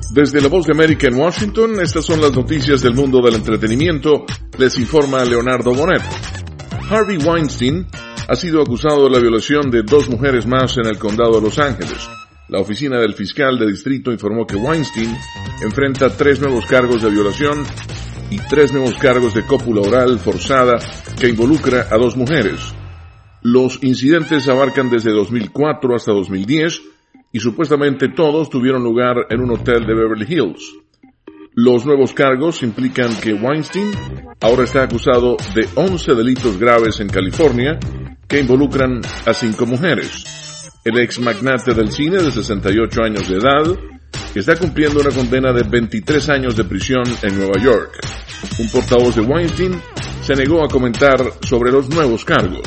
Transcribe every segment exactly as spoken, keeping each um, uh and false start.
Desde la Voz de América en Washington, estas son las noticias del mundo del entretenimiento. Les informa Leonardo Bonet. Harvey Weinstein ha sido acusado de la violación de dos mujeres más en el condado de Los Ángeles. La oficina del fiscal de distrito informó que Weinstein enfrenta tres nuevos cargos de violación y tres nuevos cargos de cópula oral forzada que involucra a dos mujeres. Los incidentes abarcan desde dos mil cuatro hasta dos mil diez y supuestamente todos tuvieron lugar en un hotel de Beverly Hills. Los nuevos cargos implican que Weinstein ahora está acusado de once delitos graves en California que involucran a cinco mujeres. El ex magnate del cine de sesenta y ocho años de edad está cumpliendo una condena de veintitrés años de prisión en Nueva York. Un portavoz de Weinstein se negó a comentar sobre los nuevos cargos.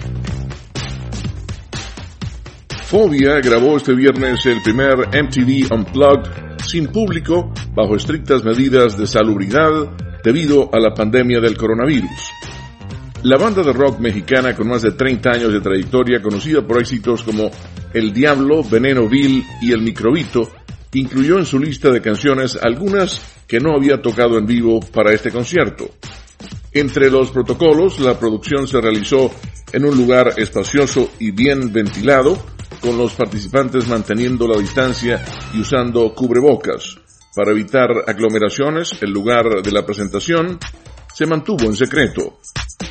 Fobia grabó este viernes el primer M T V Unplugged sin público bajo estrictas medidas de salubridad debido a la pandemia del coronavirus. La banda de rock mexicana con más de treinta años de trayectoria, conocida por éxitos como El Diablo, Veneno Vil y El Microbito, incluyó en su lista de canciones algunas que no había tocado en vivo para este concierto. Entre los protocolos, la producción se realizó en un lugar espacioso y bien ventilado, con los participantes manteniendo la distancia y usando cubrebocas. Para evitar aglomeraciones, el lugar de la presentación se mantuvo en secreto.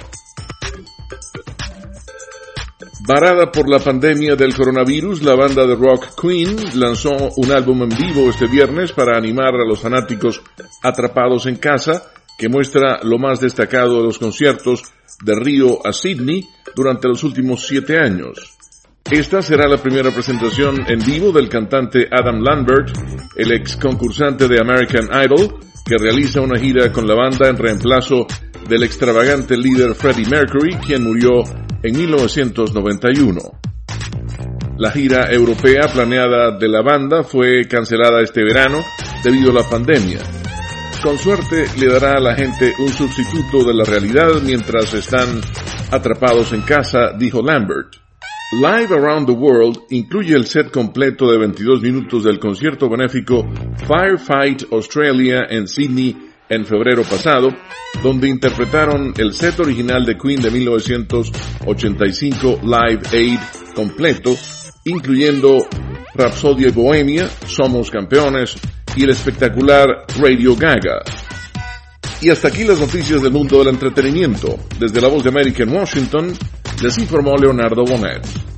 Varada por la pandemia del coronavirus, la banda de rock Queen lanzó un álbum en vivo este viernes para animar a los fanáticos atrapados en casa, que muestra lo más destacado de los conciertos de Río a Sydney durante los últimos siete años. Esta será la primera presentación en vivo del cantante Adam Lambert, el ex concursante de American Idol, que realiza una gira con la banda en reemplazo del extravagante líder Freddie Mercury, quien murió en mil novecientos noventa y uno. La gira europea planeada de la banda fue cancelada este verano debido a la pandemia. Con suerte le dará a la gente un sustituto de la realidad mientras están atrapados en casa, dijo Lambert. Live Around the World incluye el set completo de veintidós minutos del concierto benéfico Firefight Australia en Sydney en febrero pasado, donde interpretaron el set original de Queen de mil novecientos ochenta y cinco Live Aid completo, incluyendo Rhapsody Bohemia, Somos Campeones y el espectacular Radio Gaga. Y hasta aquí las noticias del mundo del entretenimiento. Desde la Voz de América en Washington, les informó Leonardo Bonet.